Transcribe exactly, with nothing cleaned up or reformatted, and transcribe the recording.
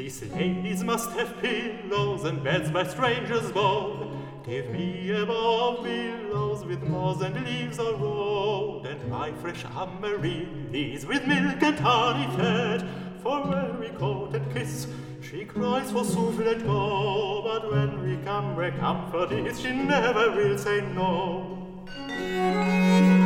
These ladies must have pillows and beds by strangers bowed. Give me a bowl of willows with moss and leaves all rolled, and my fresh amaryllis with milk and honey fed. For when we court and kiss, she cries forsooth let go, but when we come where comfort is, she never will say no.